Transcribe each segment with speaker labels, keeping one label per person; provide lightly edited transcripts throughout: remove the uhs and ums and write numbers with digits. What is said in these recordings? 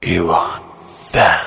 Speaker 1: ایوان بند.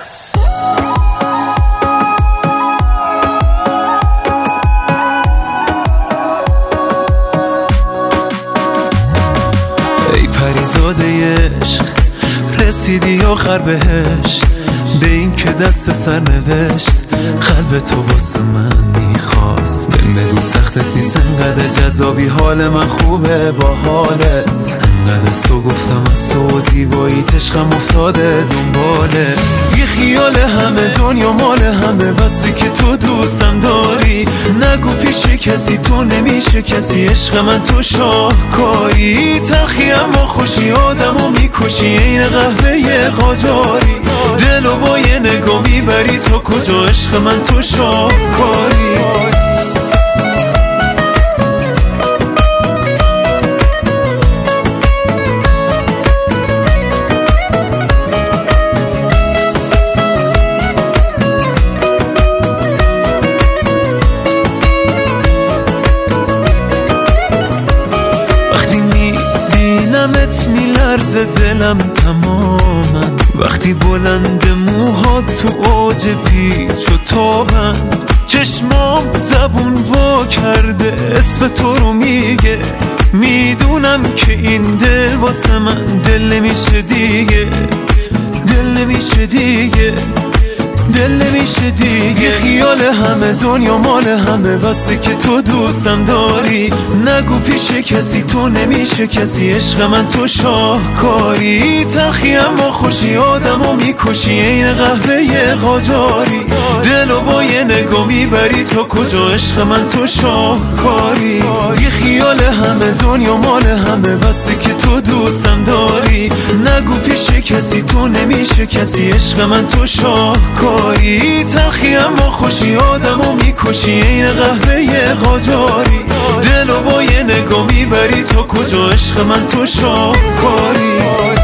Speaker 1: ای پریزاده عشق رسیدی آخر بهش، به این که دست سر نوشت قلب تو واسه من میخواست. بگو سختت نیست انقدر جذابی، حال من خوبه با حالت انقدر سو گفتم از تو زیبایی عشقم افتاده دنباله. بی خیال همه دنیا مال همه، بسه که تو دوستم داری نگو پیش کسی تو نمیشه کسی. عشق من تو شاهکاری تلخی اما خوشی آدمو میکشی این قهوه قاجاری. دلو با یه نگاه میبری تو کجا عشق من تو شاهکاری. میلرزه دلم تماما وقتی بلند موهات تو اوج پیچ و تابن. چشمام زبون وا کرده اسم تو رو میگه، میدونم که این دل واسه من دل نمیشه دیگه، دل نمیشه دیگه، دل نمیشه دیگه. خیال همه دنیا مال همه، بسه که تو دوستم داری نگو پیش کسی تو نمیشه کسی. عشق من تو شاهکاری تلخی اما خوشی آدمو میکشی این قهوه قاجاری. دلو با یه نگاه میبری تو کجا عشق من تو شاهکاری. بی خیال همه دنیا مال همه، بسه که تو دوستم داری نگو پیش کسی تو نمیشه کسی. عشق من تو شاهکاری تلخی اما خوشی آدمو میکشی این قهوه قاجاری. دلو با یه نگاه میبری تو کجا عشق من تو شاهکاری.